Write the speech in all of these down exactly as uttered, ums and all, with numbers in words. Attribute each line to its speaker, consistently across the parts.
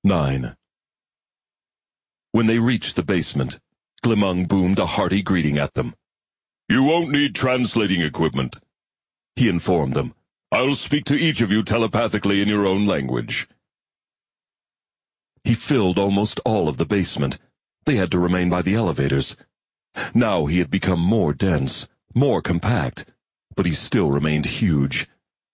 Speaker 1: nine. When they reached the basement, Glimung boomed a hearty greeting at them. "You won't need translating equipment," he informed them. "I'll speak to each of you telepathically in your own language." He filled almost all of the basement. They had to remain by the elevators. Now he had become more dense, more compact, but he still remained huge.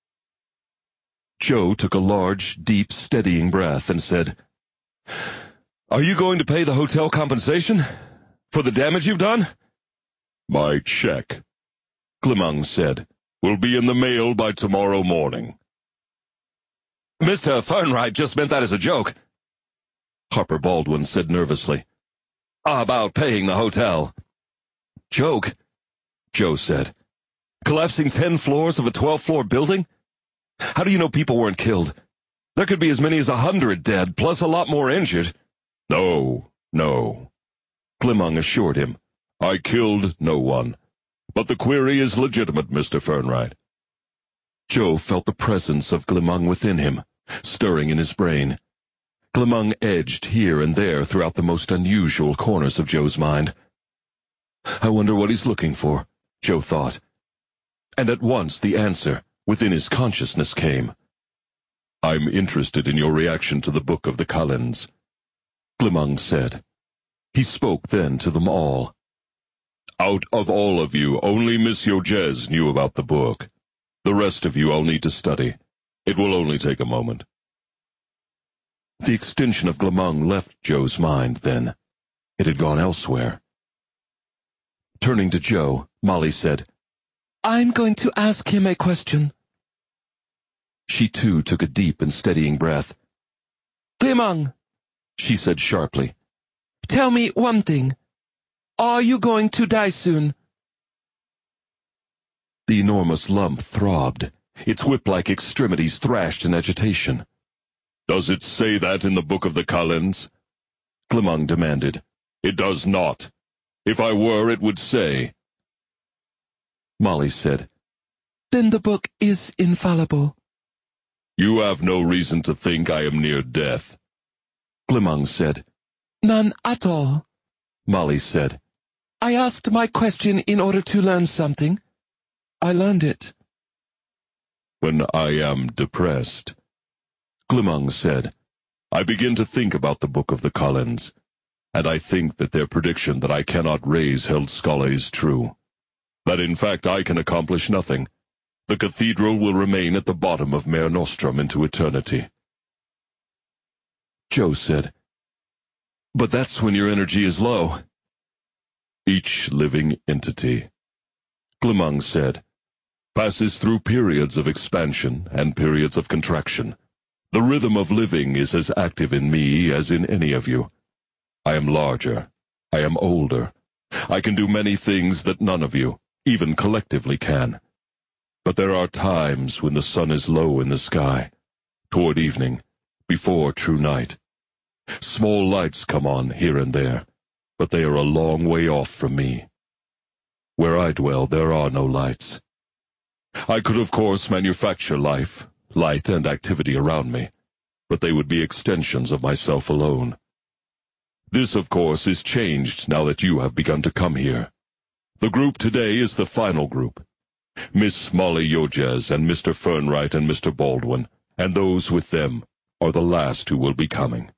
Speaker 1: Joe took a large, deep, steadying breath and said, "Are you going to pay the hotel compensation? For the damage you've done?" "My check," Glimung said, "will be in the mail by tomorrow morning." "Mister Fernright just meant that as a joke," Harper Baldwin said nervously. "About paying the hotel." "Joke?" Joe said. "Collapsing ten floors of a twelve-floor building? How do you know people weren't killed? There could be as many as a hundred dead, plus a lot more injured." "No, no," Glimung assured him. "I killed no one. But the query is legitimate, Mister Fernright." Joe felt the presence of Glimung within him, stirring in his brain. Glimung edged here and there throughout the most unusual corners of Joe's mind. "I wonder what he's looking for," Joe thought. And at once the answer, within his consciousness, came. "I'm interested in your reaction to the Book of the Cullens," Glimung said. He spoke then to them all. "Out of all of you, only Miss Yojez knew about the book. The rest of you I'll need to study. It will only take a moment." The extension of Glimung left Joe's mind then. It had gone elsewhere. Turning to Joe, Molly said, "I'm going to ask him a question." She too took a deep and steadying breath. "Glimung," she said sharply, "tell me one thing. Are you going to die soon?" The enormous lump throbbed. Its whip-like extremities thrashed in agitation. "Does it say that in the Book of the Cullens?" Glimung demanded. "It does not. If I were, it would say." Molly said, "Then the book is infallible." "You have no reason to think I am near death," Glimung said. "None at all," Molly said. "I asked my question in order to learn something. I learned it." "When I am depressed," Glimung said, "I begin to think about the Book of the Cullens, and I think that their prediction that I cannot raise Heldskalle is true. That in fact I can accomplish nothing. The cathedral will remain at the bottom of Mare Nostrum into eternity." Joe said, "But that's when your energy is low." "Each living entity," Glimung said, "passes through periods of expansion and periods of contraction. The rhythm of living is as active in me as in any of you. I am larger. I am older. I can do many things that none of you, even collectively, can. But there are times when the sun is low in the sky, toward evening, before true night. Small lights come on here and there, but they are a long way off from me. Where I dwell, there are no lights. I could, of course, manufacture life, light and activity around me, but they would be extensions of myself alone. This, of course, is changed now that you have begun to come here. The group today is the final group. Miss Molly Yojez and Mister Fernright and Mister Baldwin, and those with them, are the last who will be coming."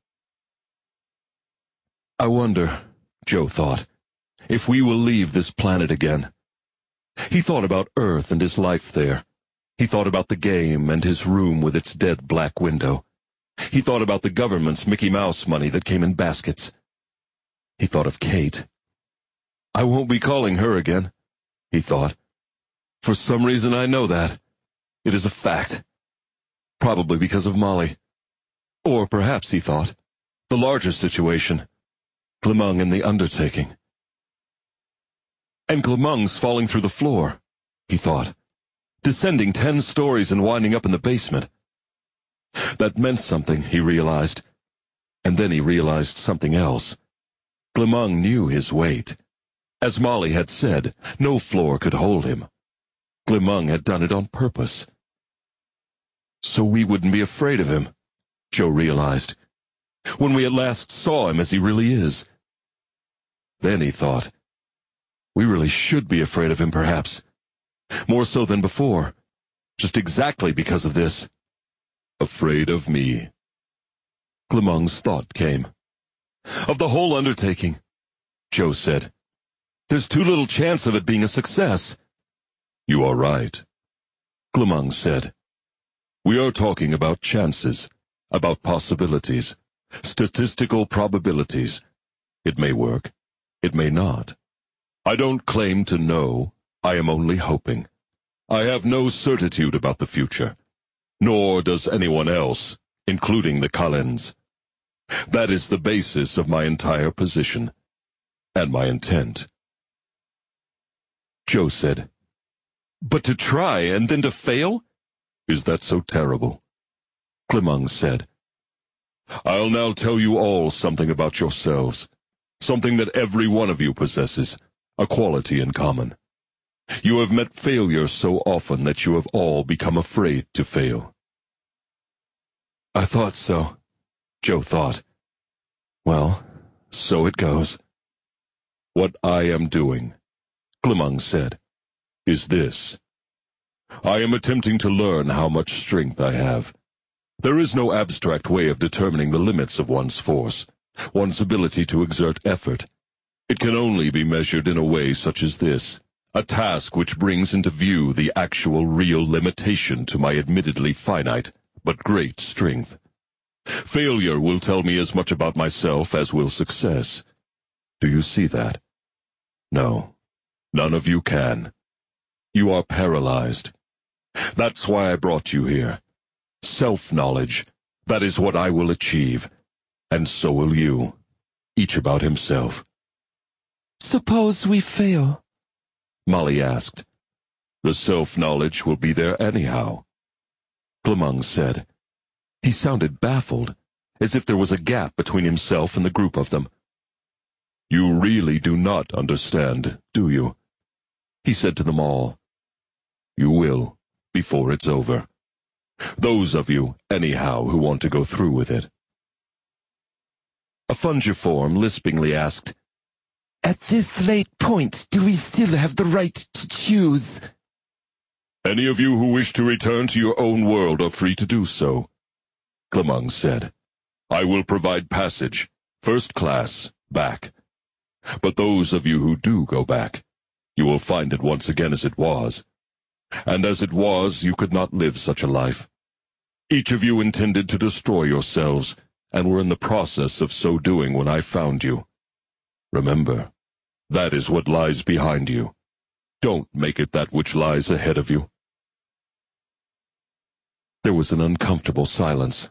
Speaker 1: "I wonder," Joe thought, "if we will leave this planet again." He thought about Earth and his life there. He thought about the game and his room with its dead black window. He thought about the government's Mickey Mouse money that came in baskets. He thought of Kate. "I won't be calling her again," he thought. "For some reason I know that. It is a fact. Probably because of Molly. Or perhaps, he thought, the larger situation. Glimung and the undertaking. And Glimung's falling through the floor, he thought, descending ten stories and winding up in the basement. That meant something, he realized. And then he realized something else. Glimung knew his weight. As Molly had said, no floor could hold him. Glimung had done it on purpose. So we wouldn't be afraid of him, Joe realized. when we at last saw him as he really is. Then he thought, we really should be afraid of him, perhaps. More so than before, just exactly because of this. Afraid of me. Clemang's thought came. Of the whole undertaking, Joe said. There's too little chance of it being a success. You are right, Clemang said. We are talking about chances, about possibilities, statistical probabilities. It may work, it may not. I don't claim to know, I am only hoping. I have no certitude about the future, nor does anyone else, including the Cullens. That is the basis of my entire position, and my intent. Joe said, But to try and then to fail? Is that so terrible? Clemang said, I'll now tell you all something about yourselves, something that every one of you possesses, a quality in common. You have met failure so often that you have all become afraid to fail. I thought so, Joe thought. Well, so it goes. What I am doing, Clemang said, is this. I am attempting to learn how much strength I have. There is no abstract way of determining the limits of one's force, one's ability to exert effort. It can only be measured in a way such as this, a task which brings into view the actual real limitation to my admittedly finite but great strength. Failure will tell me as much about myself as will success. Do you see that? No, none of you can. You are paralyzed. That's why I brought you here. Self-knowledge, that is what I will achieve, and so will you, each about himself. Suppose we fail? Molly asked. The self-knowledge will be there anyhow, Clemang said. He sounded baffled, as if there was a gap between himself and the group of them. You really do not understand, do you? He said to them all. You will, before it's over. Those of you, anyhow, who want to go through with it. A fungiform lispingly asked, At this late point, do we still have the right to choose? Any of you who wish to return to your own world are free to do so, Clemang said. I will provide passage, first class, back. But those of you who do go back, you will find it once again as it was. And as it was, you could not live such a life. Each of you intended to destroy yourselves, and were in the process of so doing when I found you. Remember, that is what lies behind you. Don't make it that which lies ahead of you. There was an uncomfortable silence.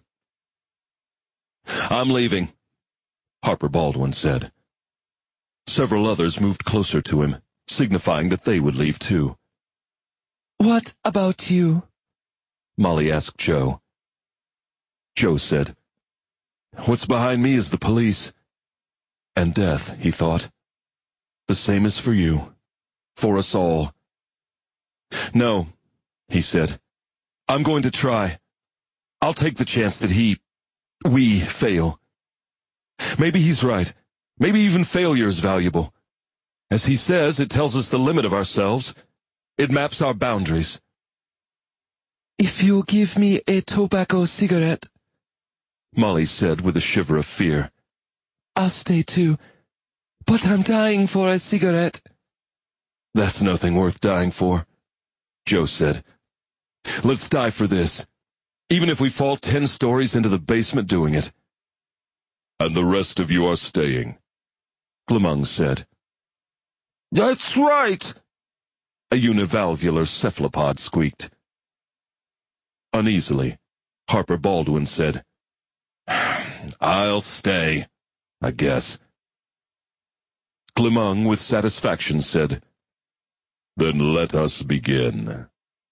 Speaker 1: I'm leaving, Harper Baldwin said. Several others moved closer to him, signifying that they would leave too. What about you? Molly asked Joe. Joe said, What's behind me is the police. And death, he thought. The same as for you. For us all. No, he said. I'm going to try. I'll take the chance that he, we, fail. Maybe he's right. Maybe even failure is valuable. As he says, it tells us the limit of ourselves. It maps our boundaries. If you'll give me a tobacco cigarette, Molly said with a shiver of fear. I'll stay too, but I'm dying for a cigarette. That's nothing worth dying for, Joe said. Let's die for this, even if we fall ten stories into the basement doing it. And the rest of you are staying, Clemang said. That's right, a univalvular cephalopod squeaked. Uneasily, Harper Baldwin said, I'll stay, I guess. Clemang, with satisfaction, said, Then let us begin.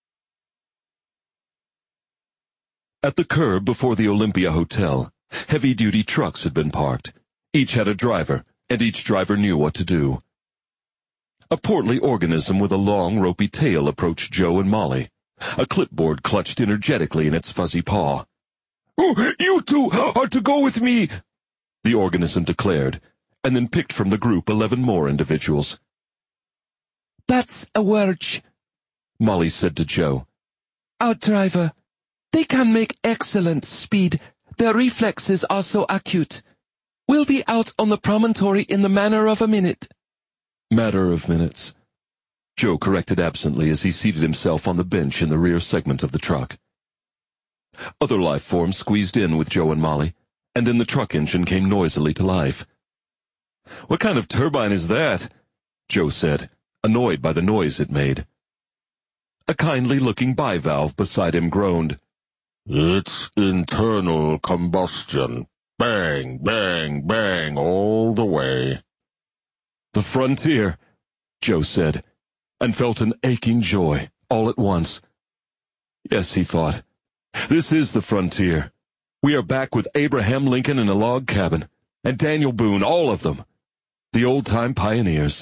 Speaker 1: At the curb before the Olympia Hotel, heavy-duty trucks had been parked. Each had a driver, and each driver knew what to do. A portly organism with a long, ropey tail approached Joe and Molly. A clipboard clutched energetically in its fuzzy paw. Oh, you two are to go with me, the organism declared, and then picked from the group eleven more individuals.
Speaker 2: That's a Wurge,
Speaker 1: Molly said to Joe.
Speaker 2: our driver. They can make excellent speed. Their reflexes are so acute. We'll be out on the promontory in the matter of a minute.
Speaker 1: Matter of minutes, Joe corrected absently as he seated himself on the bench in the rear segment of the truck. Other life forms squeezed in with Joe and Molly, and then the truck engine came noisily to life. "What kind of turbine is that?" Joe said, annoyed by the noise it made. A kindly-looking bivalve beside him groaned.
Speaker 3: "It's internal combustion. Bang, bang, bang all the way."
Speaker 1: "The frontier," Joe said, and felt an aching joy all at once. Yes, he thought, this is the frontier. We are back with Abraham Lincoln in a log cabin, and Daniel Boone, all of them, the old-time pioneers.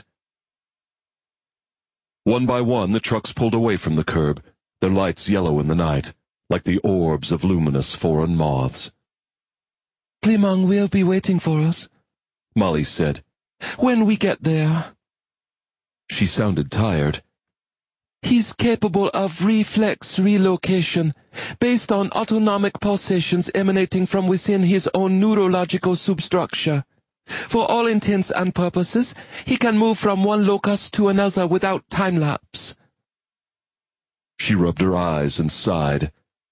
Speaker 1: One by one, the trucks pulled away from the curb, their lights yellow in the night, like the orbs of luminous foreign moths.
Speaker 2: Glimong will be waiting for us,
Speaker 1: Molly said.
Speaker 2: when we get there.
Speaker 1: She sounded tired.
Speaker 2: He's capable of reflex relocation, based on autonomic pulsations emanating from within his own neurological substructure. For all intents and purposes, he can move from one locus to another without time-lapse.
Speaker 1: She rubbed her eyes and sighed.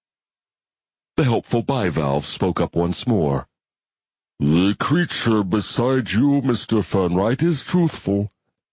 Speaker 1: The helpful bivalve spoke up once more.
Speaker 3: "The creature beside you, Mister Fernwright, is truthful."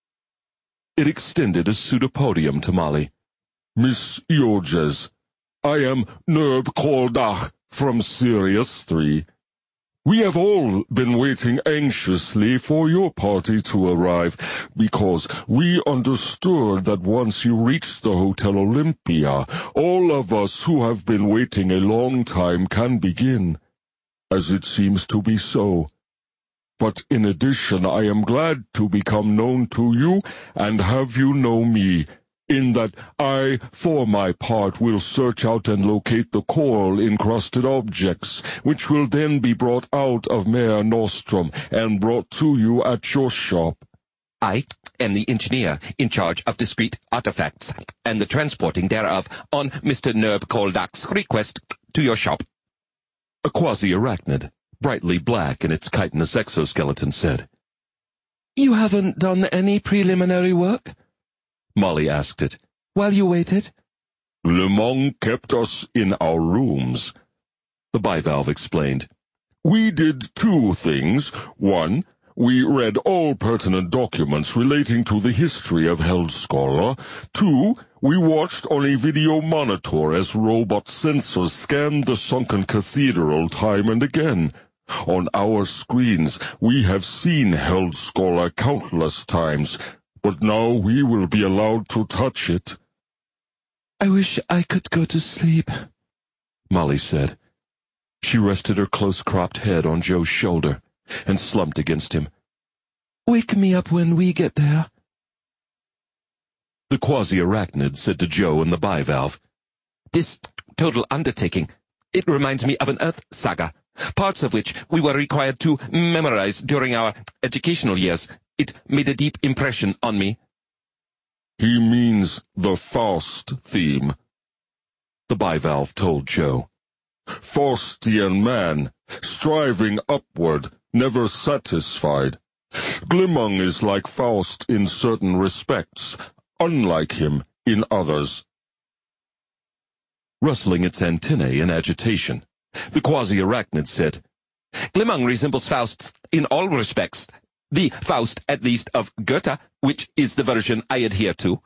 Speaker 1: It extended a pseudopodium to Molly.
Speaker 3: "Miss Eoges, I am Nerb Kordach from Sirius three. We have all been waiting anxiously for your party to arrive, because we understood that once you reached the Hotel Olympia, all of us who have been waiting a long time can begin, as it seems to be so. But in addition, I am glad to become known to you and have you know me, in that I, for my part, will search out and locate the coral-encrusted objects, which will then be brought out of Mare Nostrum and brought to you at your shop."
Speaker 4: I am the engineer in charge of discrete artifacts and the transporting thereof on Mister Nerb Koldak's request to your shop.
Speaker 1: A quasi-arachnid, brightly black in its chitinous exoskeleton, said.
Speaker 2: You haven't done any preliminary work?
Speaker 1: Molly asked it.
Speaker 2: While you waited?
Speaker 3: "Glimong kept us in our rooms,"
Speaker 1: the bivalve explained.
Speaker 3: "We did two things. One, we read all pertinent documents relating to the history of Heldscholar. Two, we watched on a video monitor as robot sensors scanned the sunken cathedral time and again. On our screens, we have seen Heldscholar countless times, but now we will be allowed to touch it."
Speaker 2: I wish I could go to sleep,
Speaker 1: Molly said. She rested her close-cropped head on Joe's shoulder and slumped against him.
Speaker 2: Wake me up when we get there.
Speaker 1: The quasi-arachnid said to Joe and the bivalve.
Speaker 4: This total undertaking, it reminds me of an Earth saga, parts of which we were required to memorize during our educational years. It made a deep impression on me.
Speaker 3: "He means the Faust theme,"
Speaker 1: the bivalve told Joe.
Speaker 3: "Faustian man, striving upward, never satisfied. Glimong is like Faust in certain respects, unlike him in others."
Speaker 1: Rustling its antennae in agitation, the quasi-arachnid said,
Speaker 4: Glimong resembles Faust in all respects. The Faust, at least, of Goethe, which is the version I adhere to.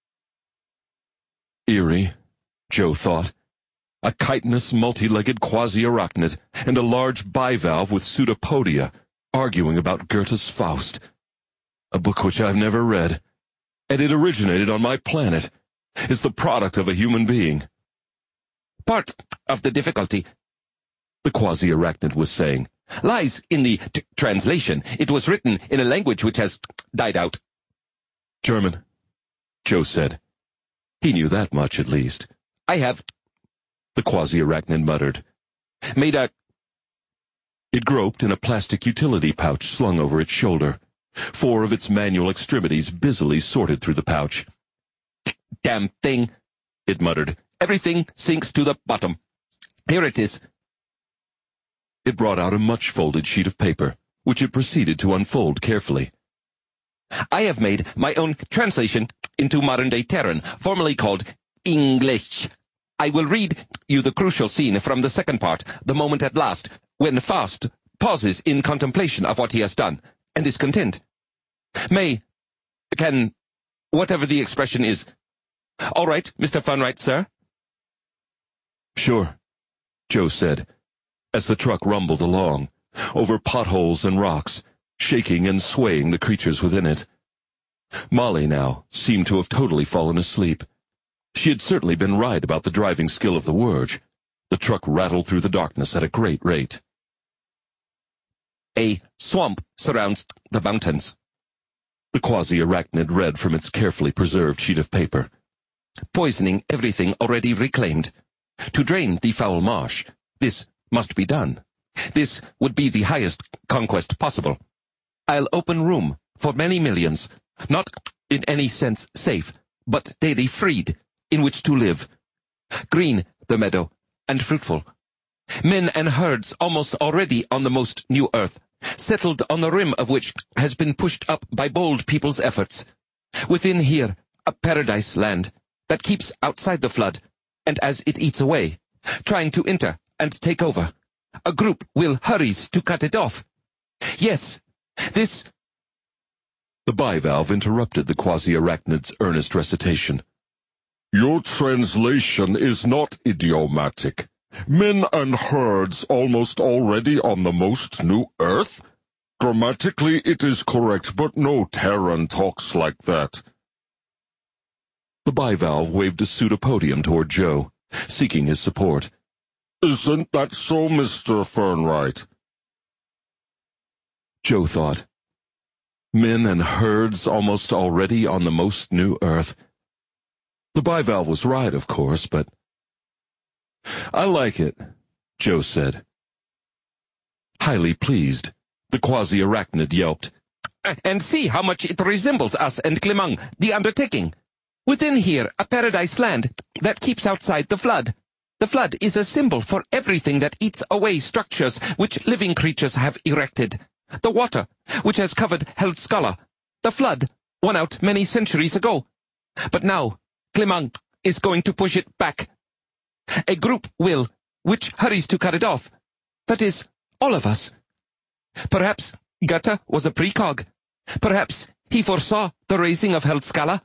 Speaker 1: Eerie, Joe thought. A chitinous, multi-legged quasi-arachnid and a large bivalve with pseudopodia arguing about Goethe's Faust. A book which I've never read, and it originated on my planet, is the product of a human being.
Speaker 4: Part of the difficulty,
Speaker 1: the quasi-arachnid was saying,
Speaker 4: lies in the t translation. It was written in a language which has died out.
Speaker 1: German, Joe said. He knew that much, at least.
Speaker 4: I have,
Speaker 1: the quasi-arachnid muttered,
Speaker 4: made a
Speaker 1: It groped in a plastic utility pouch slung over its shoulder. Four of its manual extremities busily sorted through the pouch.
Speaker 4: Damn thing, it muttered. Everything sinks to the bottom. Here it is.
Speaker 1: It brought out a much-folded sheet of paper, which it proceeded to unfold carefully.
Speaker 4: I have made my own translation into modern-day Terran, formerly called English. I will read you the crucial scene from the second part, the moment at last, when Faust pauses in contemplation of what he has done, and is content. May, can, whatever the expression is. All right, Mister Funright, sir?
Speaker 1: Sure, Joe said, as the truck rumbled along, over potholes and rocks, shaking and swaying the creatures within it. Molly now seemed to have totally fallen asleep. She had certainly been right about the driving skill of the Wurge. The truck rattled through the darkness at a great rate.
Speaker 4: A swamp surrounds the mountains.
Speaker 1: The quasi-arachnid read from its carefully preserved sheet of paper.
Speaker 4: Poisoning everything already reclaimed. To drain the foul marsh, this must be done. This would be the highest conquest possible. I'll open room for many millions, not in any sense safe, but daily freed, in which to live. Green the meadow, and fruitful. Men and herds almost already on the most new earth, settled on the rim of which has been pushed up by bold people's efforts. Within here, a paradise land that keeps outside the flood, and as it eats away, trying to enter and take over, a group will hurries to cut it off. Yes, this...
Speaker 1: The bivalve interrupted the quasi-arachnid's earnest recitation.
Speaker 3: Your translation is not idiomatic. Men and herds almost already on the most new earth? Grammatically it is correct, but no Terran talks like that.
Speaker 1: The bivalve waved a pseudopodium toward Joe, seeking his support.
Speaker 3: Isn't that so, Mister Fernright?
Speaker 1: Joe thought. Men and herds almost already on the most new earth. The bivalve was right, of course, but... I like it, Joe said. Highly pleased, the quasi-arachnid yelped.
Speaker 4: And see how much it resembles us and Clemang, the undertaking. Within here, a paradise land that keeps outside the flood. The flood is a symbol for everything that eats away structures which living creatures have erected. The water, which has covered Heldskala. The flood, won out many centuries ago. But now, Clemang is going to push it back. A group will, which hurries to cut it off. That is, all of us. Perhaps Gutta was a precog. Perhaps he foresaw the raising of Heldskala.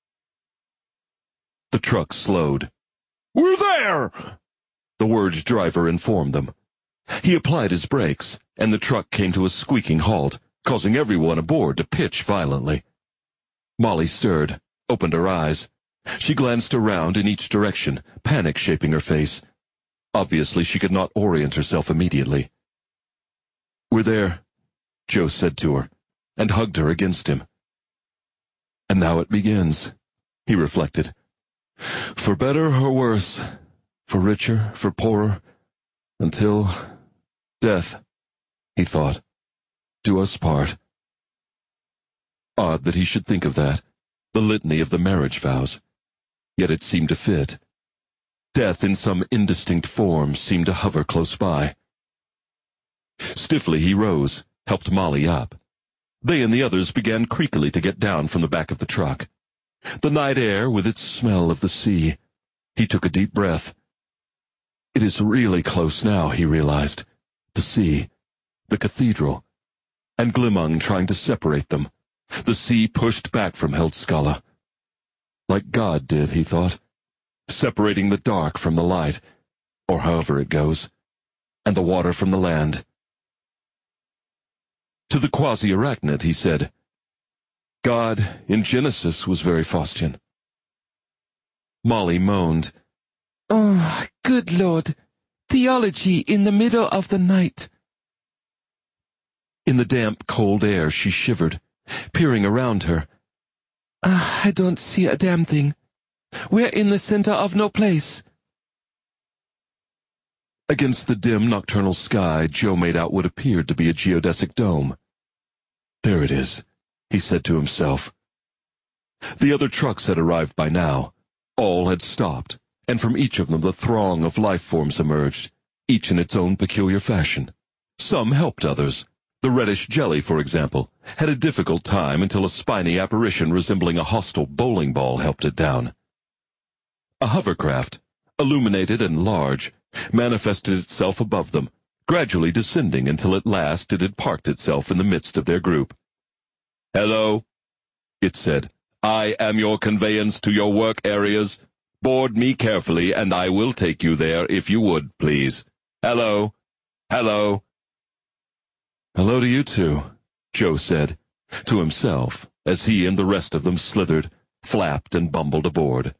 Speaker 1: The truck slowed.
Speaker 3: We're there!
Speaker 1: The Wurge driver informed them. He applied his brakes, and the truck came to a squeaking halt, causing everyone aboard to pitch violently. Molly stirred, opened her eyes. She glanced around in each direction, panic shaping her face. Obviously, she could not orient herself immediately. We're there, Joe said to her, and hugged her against him. And now it begins, he reflected. For better or worse, for richer, for poorer, until death, he thought, do us part. Odd that he should think of that, the litany of the marriage vows. Yet it seemed to fit. Death in some indistinct form seemed to hover close by. Stiffly he rose, helped Molly up. They and the others began creakily to get down from the back of the truck. The night air with its smell of the sea. He took a deep breath. It is really close now, he realized. The sea, the cathedral, and Clemang trying to separate them. The sea pushed back from Heldskala. Like God did, he thought, separating the dark from the light, or however it goes, and the water from the land. To the quasi-arachnid, he said, God, in Genesis, was very Faustian. Molly moaned.
Speaker 2: Oh, good Lord, theology in the middle of the night.
Speaker 1: In the damp, cold air she shivered, peering around her.
Speaker 2: Uh, I don't see a damn thing. We're in the center of no place.
Speaker 1: Against the dim nocturnal sky, Joe made out what appeared to be a geodesic dome. There it is, he said to himself. The other trucks had arrived by now. All had stopped, and from each of them the throng of life forms emerged, each in its own peculiar fashion. Some helped others. The reddish jelly, for example, had a difficult time until a spiny apparition resembling a hostile bowling ball helped it down. A hovercraft, illuminated and large, manifested itself above them, gradually descending until at last it had parked itself in the midst of their group. "Hello," it said. "I am your conveyance to your work areas. Board me carefully, and I will take you there if you would, please. Hello. Hello." "Hello to you too," Joe said, to himself, as he and the rest of them slithered, flapped, and bumbled aboard.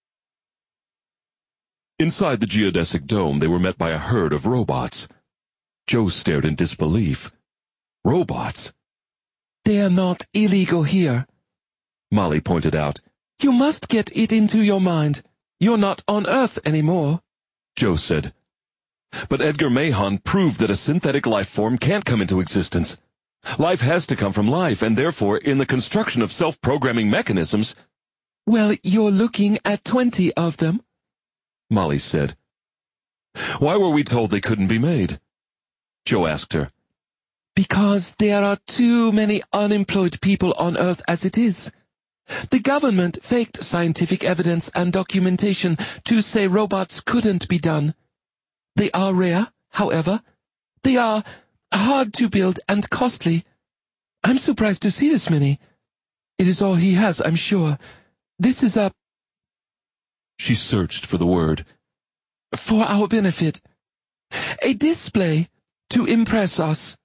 Speaker 1: Inside the geodesic dome, they were met by a herd of robots. Joe stared in disbelief. Robots?
Speaker 2: "They are not illegal here,"
Speaker 1: Molly pointed out.
Speaker 2: "You must get it into your mind. You're not on Earth anymore,"
Speaker 1: Joe said. "But Edgar Mahon proved that a synthetic life form can't come into existence. Life has to come from life, and therefore, in the construction of self-programming mechanisms—"
Speaker 2: "Well, you're looking at twenty of them,"
Speaker 1: Molly said. "Why were we told they couldn't be made?" Joe asked her.
Speaker 2: "Because there are too many unemployed people on Earth as it is. The government faked scientific evidence and documentation to say robots couldn't be done. They are rare, however. They are hard to build and costly. I'm surprised to see this many. It is all he has, I'm sure. This is a—"
Speaker 1: She searched for the word.
Speaker 2: "For our benefit. A display to impress us."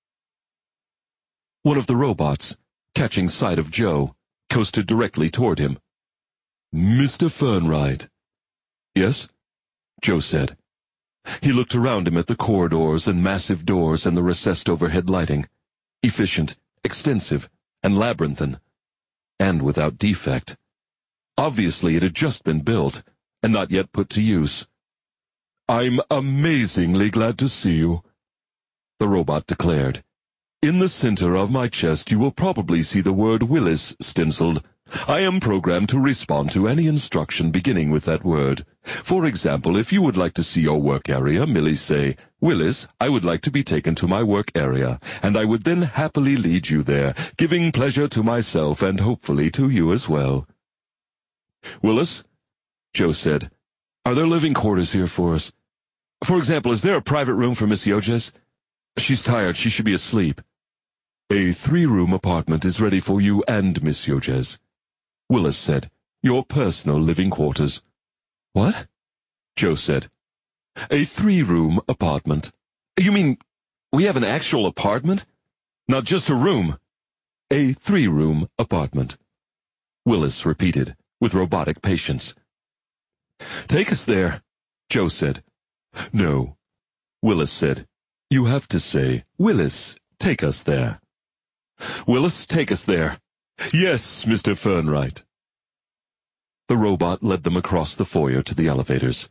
Speaker 1: One of the robots, catching sight of Joe, coasted directly toward him. "Mister Fernwright." "Yes?" Joe said. He looked around him at the corridors and massive doors and the recessed overhead lighting, efficient, extensive, and labyrinthine, and without defect. Obviously it had just been built, and not yet put to use. "I'm amazingly glad to see you," the robot declared. "In the center of my chest you will probably see the word Willis stenciled. I am programmed to respond to any instruction beginning with that word. For example, if you would like to see your work area, merely say, 'Willis, I would like to be taken to my work area,' and I would then happily lead you there, giving pleasure to myself and hopefully to you as well." "Willis," Joe said, "are there living quarters here for us? For example, is there a private room for Miss Yoges? She's tired, she should be asleep." "A three-room apartment is ready for you and Miss Yoges," Willis said. "Your personal living quarters." "What?" Joe said. "A three-room apartment." "You mean we have an actual apartment? Not just a room?" "A three-room apartment," Willis repeated, with robotic patience. "Take us there," Joe said. "No," Willis said. "You have to say, 'Willis, take us there.' Willis, take us there." "Yes, Mister Fernwright." The robot led them across the foyer to the elevators.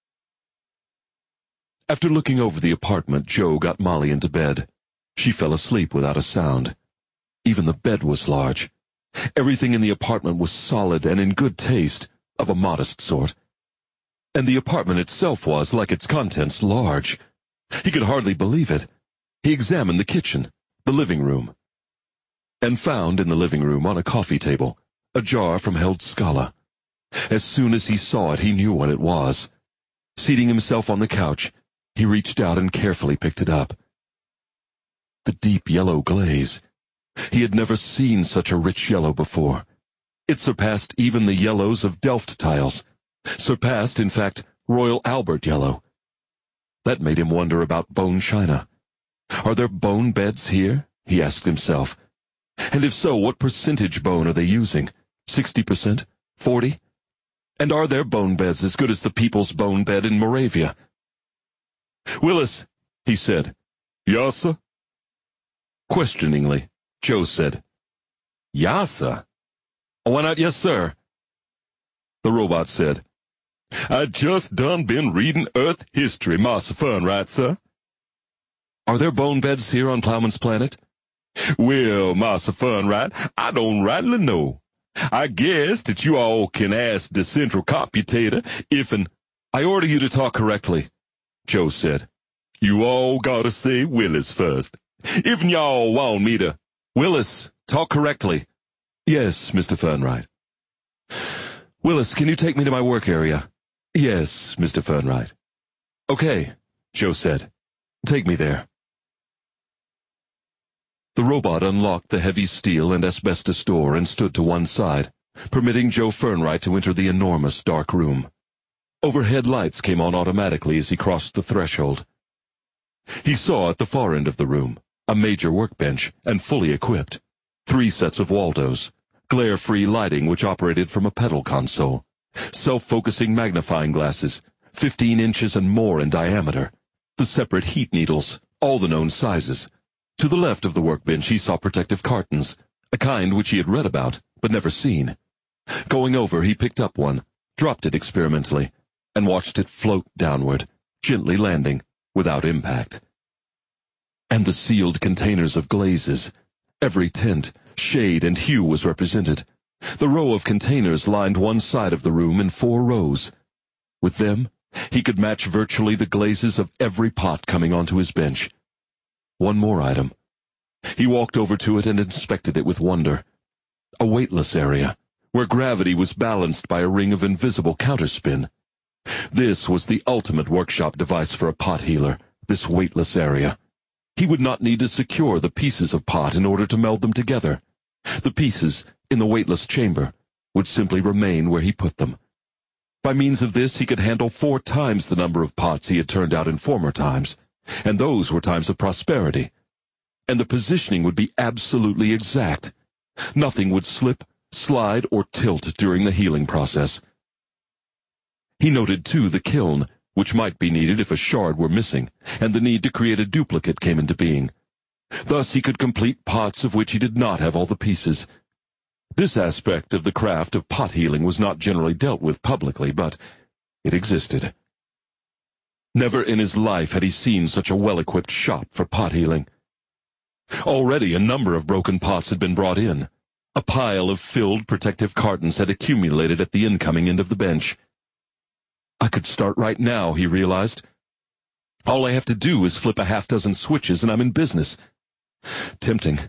Speaker 1: After looking over the apartment, Joe got Molly into bed. She fell asleep without a sound. Even the bed was large. Everything in the apartment was solid and in good taste, of a modest sort. And the apartment itself was, like its contents, large. He could hardly believe it. He examined the kitchen, the living room, and found in the living room on a coffee table a jar from Held Scala. As soon as he saw it, he knew what it was. Seating himself on the couch, he reached out and carefully picked it up. The deep yellow glaze. He had never seen such a rich yellow before. It surpassed even the yellows of Delft tiles. Surpassed, in fact, Royal Albert yellow. That made him wonder about bone china. Are there bone beds here? He asked himself. And if so, what percentage bone are they using? Sixty percent? Forty? And are their bone beds as good as the people's bone bed in Moravia? "Willis," he said. "Yes, sir?" Questioningly, Joe said, "Yes, sir." "Why not yes, sir?" The robot said, I just done been reading Earth history, Massa Fernright, sir.
Speaker 2: Are there bone beds here on Plowman's Planet?
Speaker 1: Well, Massa Fernright, I don't rightly know. I guess that you all can ask the central computator if an...
Speaker 2: I order you to talk correctly, Joe said.
Speaker 1: You all gotta say Willis first. If y'all want me to...
Speaker 2: Willis, talk correctly. Yes, Mister Fernright. Willis, can you take me to my work area? Yes, Mister Fernright. Okay, Joe said. Take me there. The robot unlocked the heavy steel and asbestos door and stood to one side, permitting Joe Fernright to enter the enormous dark room. Overhead lights came on automatically as he crossed the threshold. He saw at the far end of the room a major workbench and fully equipped, three sets of Waldos, glare-free lighting which operated from a pedal console, self-focusing magnifying glasses, fifteen inches and more in diameter, the separate heat needles, all the known sizes. To the left of the workbench he saw protective cartons, a kind which he had read about, but never seen. Going over, he picked up one, dropped it experimentally, and watched it float downward, gently landing, without impact. And the sealed containers of glazes. Every tint, shade, and hue was represented. The row of containers lined one side of the room in four rows. With them, he could match virtually the glazes of every pot coming onto his bench. One more item. He walked over to it and inspected it with wonder. A weightless area, where gravity was balanced by a ring of invisible counterspin. This was the ultimate workshop device for a pot healer, this weightless area. He would not need to secure the pieces of pot in order to meld them together. The pieces, in the weightless chamber, would simply remain where he put them. By means of this he could handle four times the number of pots he had turned out in former times. And those were times of prosperity. And the positioning would be absolutely exact. Nothing would slip, slide, or tilt during the healing process. He noted, too, the kiln, which might be needed if a shard were missing, and the need to create a duplicate came into being. Thus he could complete pots of which he did not have all the pieces. This aspect of the craft of pot healing was not generally dealt with publicly, but it existed. Never in his life had he seen such a well-equipped shop for pot healing. Already a number of broken pots had been brought in. A pile of filled protective cartons had accumulated at the incoming end of the bench. I could start right now, he realized. All I have to do is flip a half-dozen switches and I'm in business. Tempting.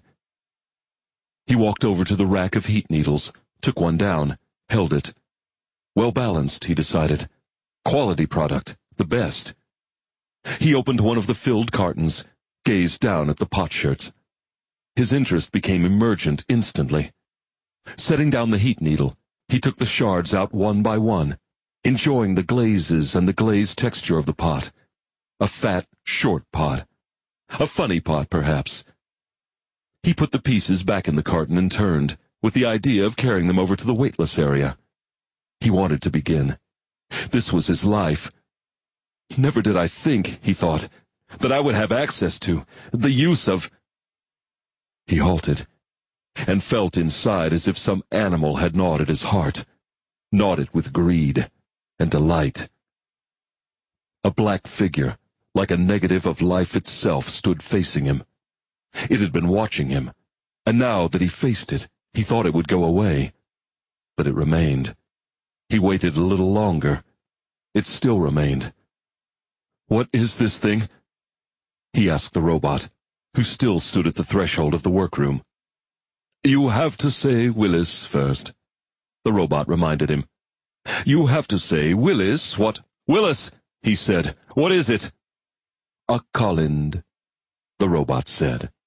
Speaker 2: He walked over to the rack of heat needles, took one down, held it. Well-balanced, he decided. Quality product, the best. He opened one of the filled cartons, gazed down at the potsherds. His interest became emergent instantly. Setting down the heat needle, he took the shards out one by one, enjoying the glazes and the glazed texture of the pot. A fat, short pot. A funny pot, perhaps. He put the pieces back in the carton and turned, with the idea of carrying them over to the weightless area. He wanted to begin. This was his life. Never did I think, he thought, that I would have access to, the use of... He halted, and felt inside as if some animal had gnawed at his heart, gnawed it with greed and delight. A black figure, like a negative of life itself, stood facing him. It had been watching him, and now that he faced it, he thought it would go away. But it remained. He waited a little longer. It still remained. "What is this thing?" he asked the robot, who still stood at the threshold of the workroom. "You have to say Willis first," the robot reminded him. "You have to say, Willis, what—" "Willis," he said, "what is it?" "A colind," the robot said.